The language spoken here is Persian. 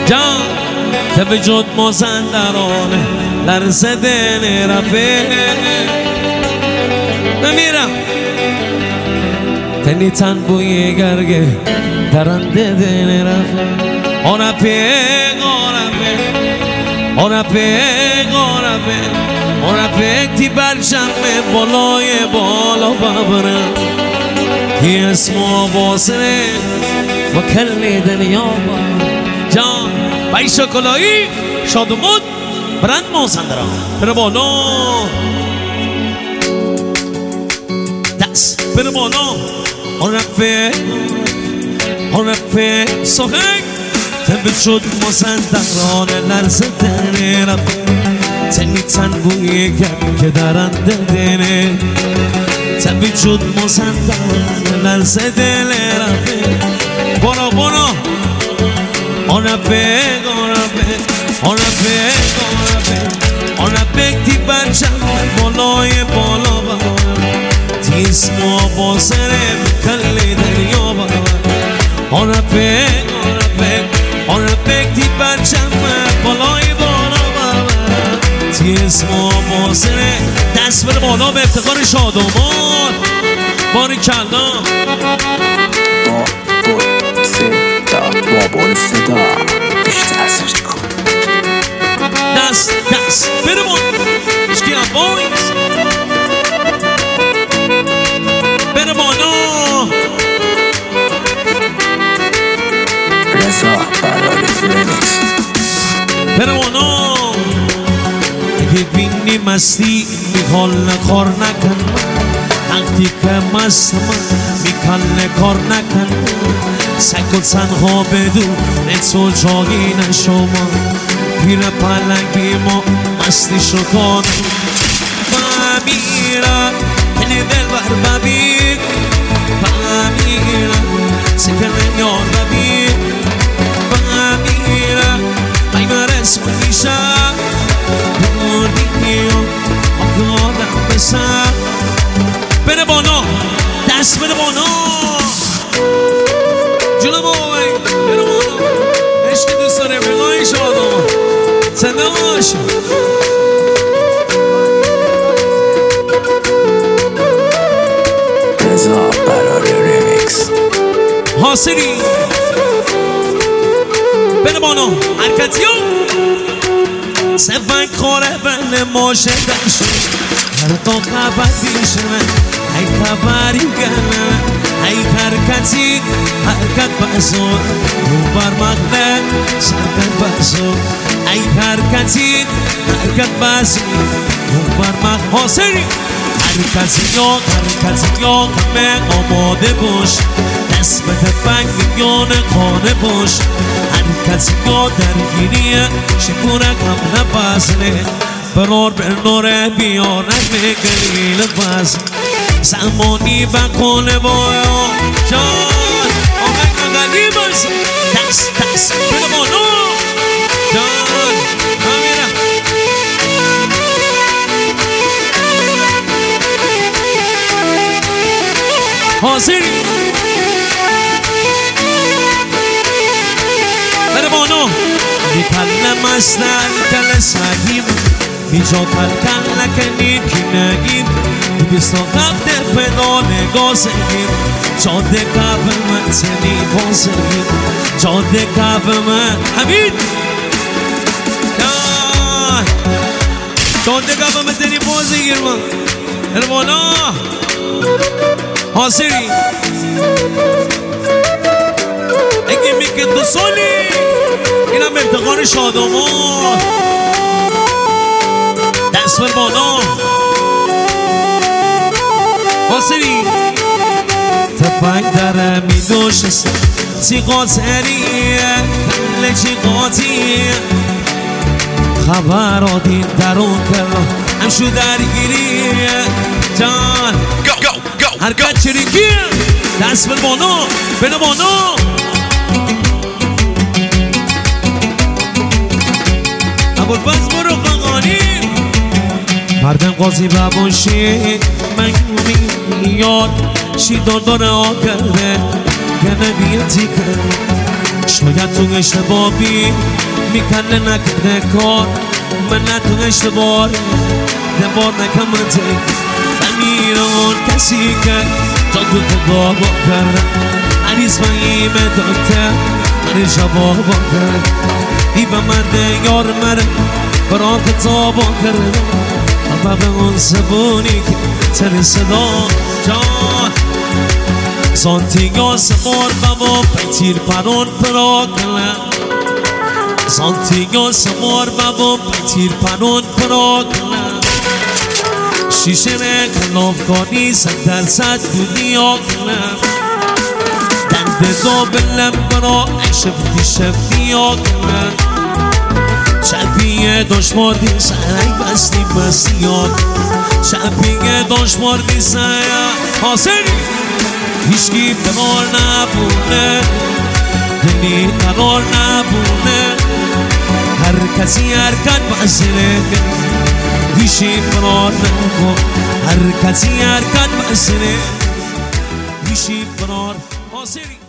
جان توجد مازندرانه لرزه دل رفه بمیرم تنی تن بوی گرگه درنده دل رفه آرپه تی برشمه بالای بالا ببرم تی اسمو باسره و کلی دنیا جان بای شکلایی شادمون برند مازندران بره بالا دست بره بالا آرپه سخنگ تبه شد مازندران لرزه دل رفت تنی تن بوی گرم که درنده دله تبه شد مازندران لرزه دل رفت برا آرپه تی برشم بالای بالا ببرم تی اسمو باسره کلی دریا ببرم آرپه تی برشم بالای بالا ببرم تی اسمو باسره دست بره بالا به افتخار شادمان باری کلا بابا صدا بیشتر سرچ کن دست بره بالا اشکی هم بایز بره بالا رضا برای فرنکس بره بالا اگه بینی مستی میخوال کار نکن وقتی که مستم میکنه کار نکن سکل تنها بدون تو جایی نشما پیر پلنگی ما مستی شکان بمیرم هلی دل بر ببین بمیرم سکن یار ببین بمیرم بای مرس میشم بودیم آقادم بسم بره بالا دست بره بالا جونم آقای بره بالا عشق دوست داره بگاه شادم زنده باشه رضا برای ریمیکس حاصلی بره بالا حرکتی ها سفنگ خوره بله ماشه دنشون هر دو خبر بیشنه ای خبری گنه ای حرکتی حرکت بزن رو بر مقنه شرکت بزن ای حرکتی حرکت بزن رو بر مقنه حاصلی حرکتی یا همه آماده باش دست به تفنگ میان خانه باش حرکتی یا درگیریه شکونه کم نبزنه برار برناره بیاره بگلیل بزن زمانی و کنه بایا جان آمه نگلی بزن دست بده بالا جان آمیره حاضری بده بالا میکلم اصلا کل سگیم اینجا کل نکنی کی نگیم بیستا قبل پدال گازگیر جاده کف من تنی بازگیر جاده کف من حمید جاده کف من تنی بازگیر من بره بالا حاضری اگه میگه دو سالی اینم افتخار شادمان دست بر بالا حاصلی تفنگ داره میدوشه چی قاطریه کله چی قاطیه خبراتی درون کرد همشو درگیریه جان حرکت چریکیه دست بر بالا بده بالا ابوالفضل برو قاقانی مردم قاضی بباشی من میاد شیدان داره آکرده که نبیتی کرده شاید تو اشتباهی میکنه نکنه کار من نه تو اشتباه دبار نکم منطق فهمیران کسی که تا گفت بابا کرد عریض من ایمه داده من شبابا کرد ای به مرد یار مرد برام کتابا کرد اما به اون زبونی که سر صدا جان Santiago sabor babo petir paron progla Santiago sabor babo petir paron progla Shishene kanov koni sadar sad dunia kla Dande do belem bro shefti sheftiya kla Shabiye doshmordi saray basti bastiyat Shabiye doshmordi saya Haseri هیچکی قرار نبونه دلی قرار نبونه هر کسی حرکت بسره هیچی قرار نبونه هر کسی حرکت بسره هیچی قرار حاصلی